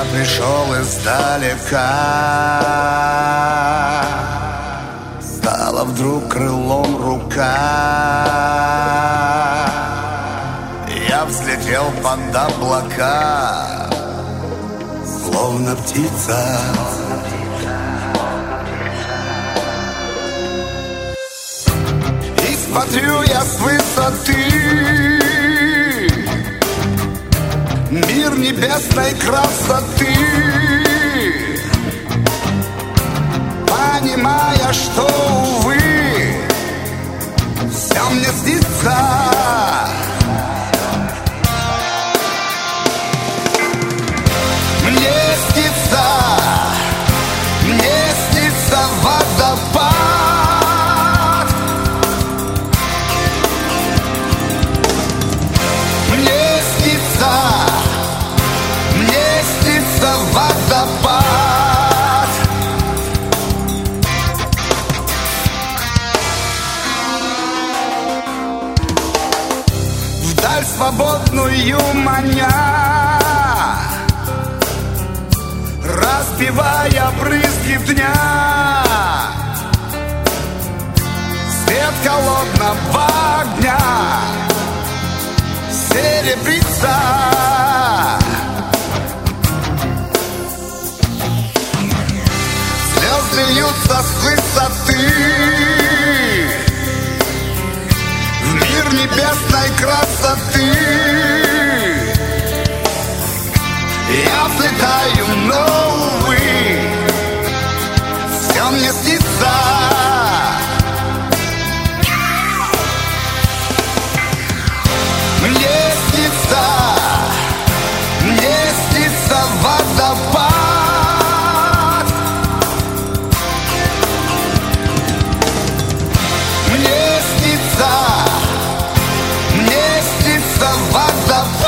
Я пришел издалека, стала вдруг крылом рука. Я взлетел под облака, словно птица. И смотрю я с высоты мир небесной красоты, понимая, что, увы, все мне снится. Мне снится водопад. Мне снится водопад. Вдаль свободную маня, разбивая брызги дня, свет холодного огня серебрится. Слезы льются с высоты в мир небесной красоты. Я взлетаю, но, увы, все мне снится. Мне снится водопад. Мне снится водопад.